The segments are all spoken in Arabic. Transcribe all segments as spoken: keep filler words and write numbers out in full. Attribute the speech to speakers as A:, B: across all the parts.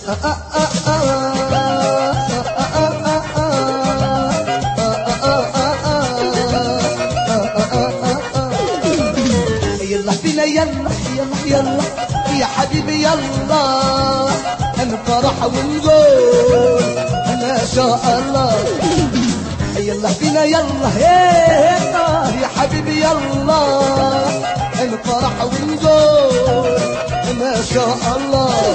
A: يلا بينا يلا يلا يلا يا حبيبي يلا نفرح ونقول ما شاء الله. يلا بينا يلا يا حبيبي يلا نفرح ونقول ما شاء الله.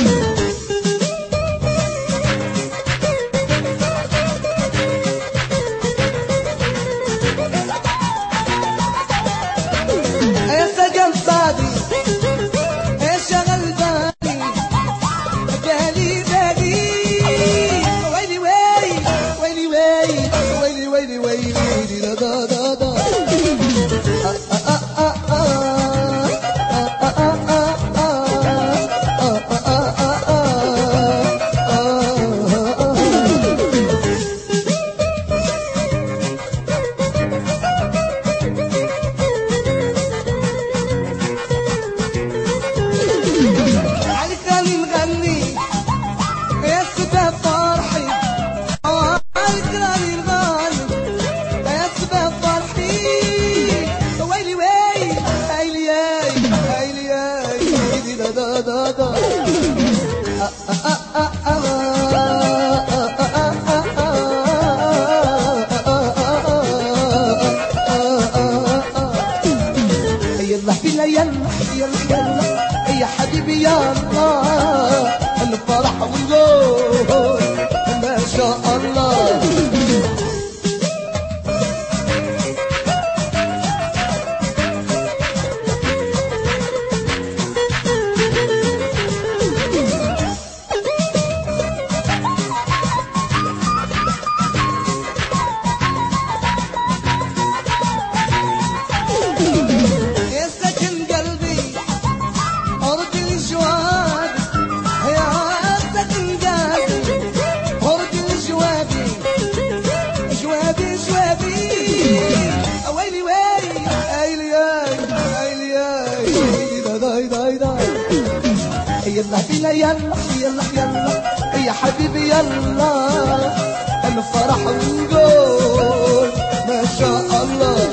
A: يا سجن صادي يا شغل بالي بالي بالي ويلي ويلي ويلي ويلي ويلي ويلي ويلي دا دا دا دا يلا بينا يلا يلا يلا يا حبيبي يلا نفرح ونقول ما شاء الله. يلا بينا يلا يلا يلا يا حبيبي يلا نفرح ونقول ما شاء الله.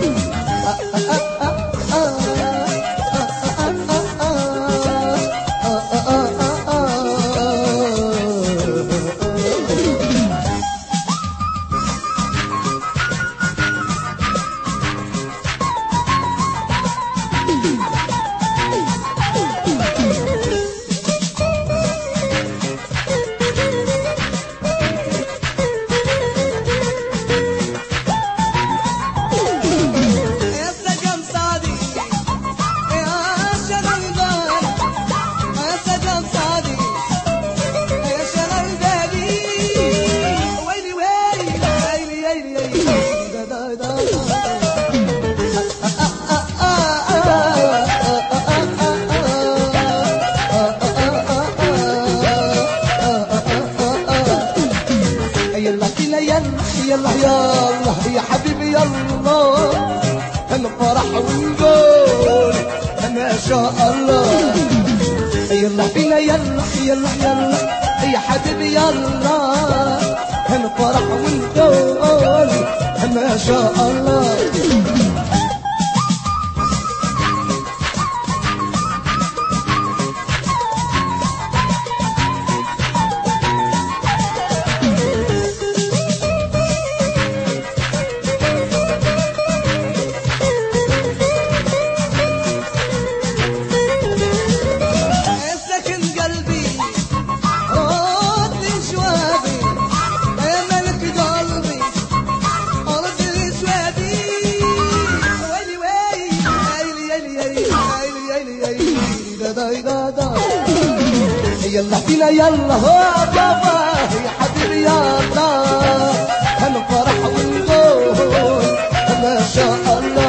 A: يلا بينا يلا يلا يلا يا حبيبي يلا نفرح ونقول ما شاء الله. يلا بينا يلا يلا يلا يا حبيبي يلا نفرح ونقول ما شاء الله. يلا بينا يلا هو بابا يا حبيبي يلا نفرح ونقول ما شاء الله.